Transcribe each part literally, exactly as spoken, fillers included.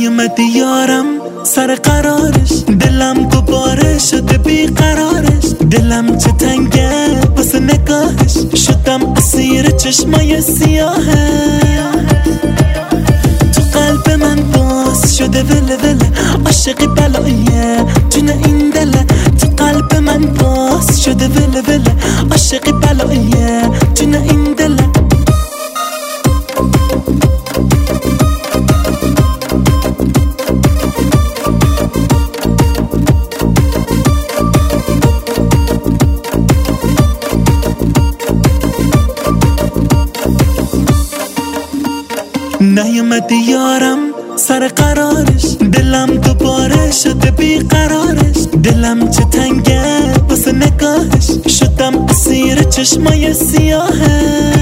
نیومدی یارم سر قرارش، دلم دوباره شده بیقرارش. دلم چه تنگه واسه نگاهش، شدم اسیر چشمای سیاهه. تو قلب من باز شده وله وله، عاشقی بلاییه جون این دله. تو قلب من باز شده وله وله، عاشقی بلاییه جون این دله. نیومدی یارم سر قرارش، دلم دوباره شده بیقرارش. دلم چه تنگه واسه نگاهش، شدم اسیر چشمای سیاهه.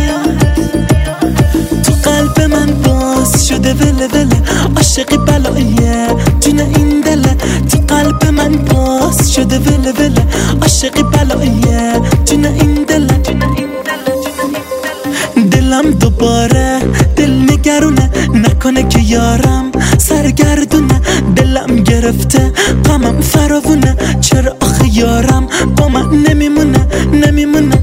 تو قلب من باز شده وله وله، عاشقی بلاییه جون این دله. تو قلب من باز شده وله وله، عاشقی بلاییه جون این دله. دلم دوباره دل نگرونه، نکنه که یارم سرگردونه. دلم گرفته غمم فراوونه، چرا آخه یارم با من نمیمونه نمیمونه.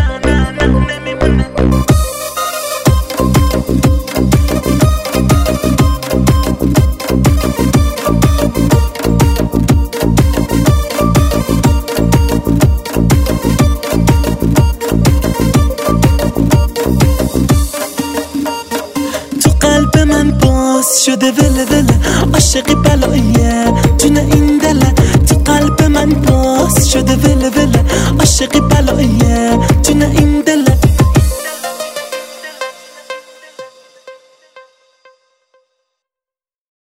قلب من باز شده وله وله، عاشقی بلاییه جون این دله. تو قلب من باز شده وله وله، عاشقی بلاییه.